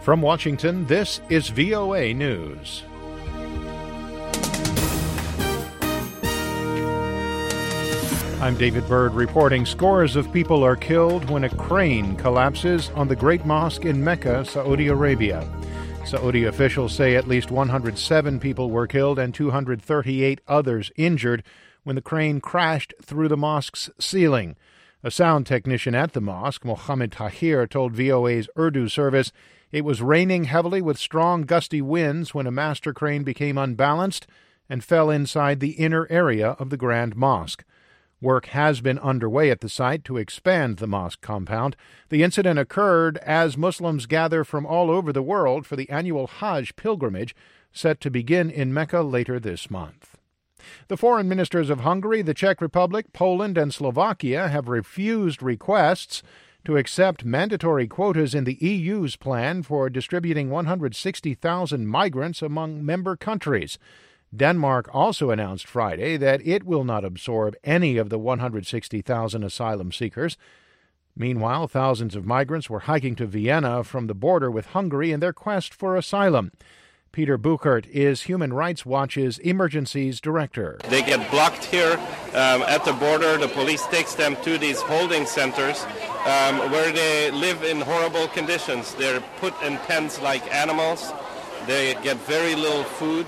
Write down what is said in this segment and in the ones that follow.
From Washington, this is VOA News. I'm David Byrd reporting scores of people are killed when a crane collapses on the Great Mosque in Mecca, Saudi Arabia. Saudi officials say at least 107 people were killed and 238 others injured when the crane crashed through the mosque's ceiling. A sound technician at the mosque, Mohammed Tahir, told VOA's Urdu service it was raining heavily with strong gusty winds when a master crane became unbalanced and fell inside the inner area of the Grand Mosque. Work has been underway at the site to expand the mosque compound. The incident occurred as Muslims gather from all over the world for the annual Hajj pilgrimage set to begin in Mecca later this month. The foreign ministers of Hungary, the Czech Republic, Poland, and Slovakia have refused requests to accept mandatory quotas in the EU's plan for distributing 160,000 migrants among member countries. Denmark also announced Friday that it will not absorb any of the 160,000 asylum seekers. Meanwhile, thousands of migrants were hiking to Vienna from the border with Hungary in their quest for asylum. Peter Buchert is Human Rights Watch's Emergencies Director. They get blocked here at the border. The police takes them to these holding centers where they live in horrible conditions. They're put in pens like animals. They get very little food.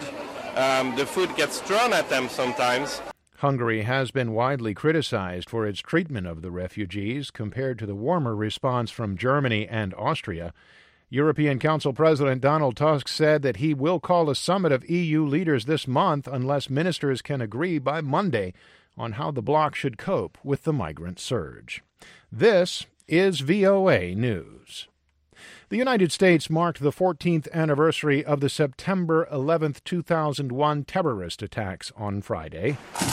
The food gets thrown at them sometimes. Hungary has been widely criticized for its treatment of the refugees compared to the warmer response from Germany and Austria. European Council President Donald Tusk said that he will call a summit of EU leaders this month unless ministers can agree by Monday on how the bloc should cope with the migrant surge. This is VOA News. The United States marked the 14th anniversary of the September 11, 2001 terrorist attacks on Friday.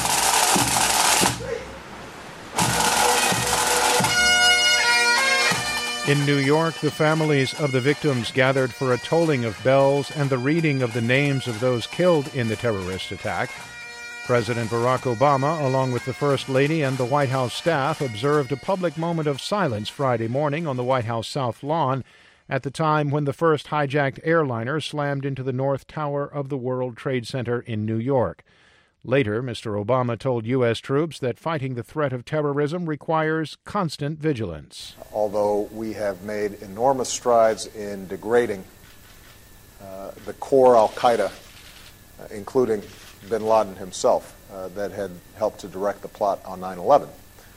In New York, the families of the victims gathered for a tolling of bells and the reading of the names of those killed in the terrorist attack. President Barack Obama, along with the First Lady and the White House staff, observed a public moment of silence Friday morning on the White House South Lawn at the time when the first hijacked airliner slammed into the North Tower of the World Trade Center in New York. Later, Mr. Obama told U.S. troops that fighting the threat of terrorism requires constant vigilance. Although we have made enormous strides in degrading the core al-Qaeda, including bin Laden himself, that had helped to direct the plot on 9/11.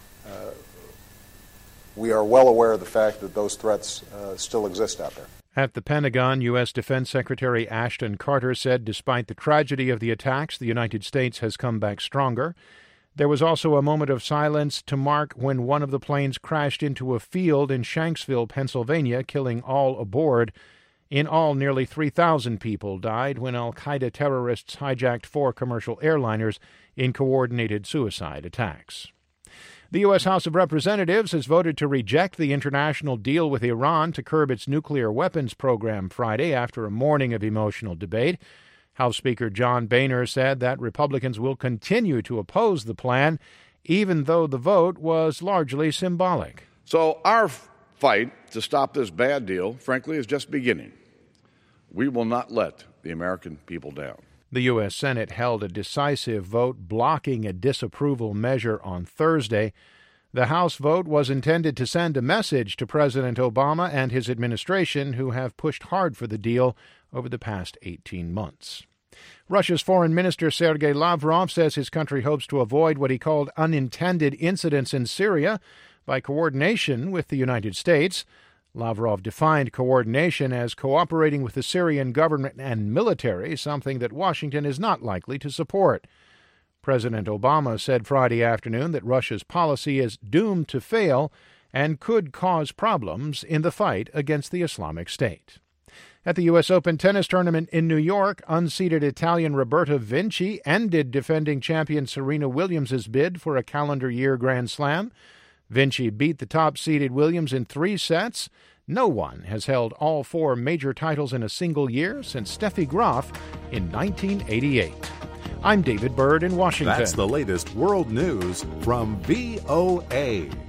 We are well aware of the fact that those threats still exist out there. At the Pentagon, U.S. Defense Secretary Ashton Carter said despite the tragedy of the attacks, the United States has come back stronger. There was also a moment of silence to mark when one of the planes crashed into a field in Shanksville, Pennsylvania, killing all aboard. In all, nearly 3,000 people died when al-Qaeda terrorists hijacked 4 commercial airliners in coordinated suicide attacks. The U.S. House of Representatives has voted to reject the international deal with Iran to curb its nuclear weapons program Friday after a morning of emotional debate. House Speaker John Boehner said that Republicans will continue to oppose the plan, even though the vote was largely symbolic. So our fight to stop this bad deal, frankly, is just beginning. We will not let the American people down. The U.S. Senate held a decisive vote blocking a disapproval measure on Thursday. The House vote was intended to send a message to President Obama and his administration, who have pushed hard for the deal over the past 18 months. Russia's Foreign Minister Sergei Lavrov says his country hopes to avoid what he called unintended incidents in Syria by coordination with the United States. Lavrov defined coordination as cooperating with the Syrian government and military, something that Washington is not likely to support. President Obama said Friday afternoon that Russia's policy is doomed to fail and could cause problems in the fight against the Islamic State. At the U.S. Open tennis tournament in New York, unseeded Italian Roberta Vinci ended defending champion Serena Williams' bid for a calendar year Grand Slam. Vinci beat the top-seeded Williams in 3 sets. No one has held all 4 major titles in a single year since Steffi Graf in 1988. I'm David Byrd in Washington. That's the latest world news from VOA.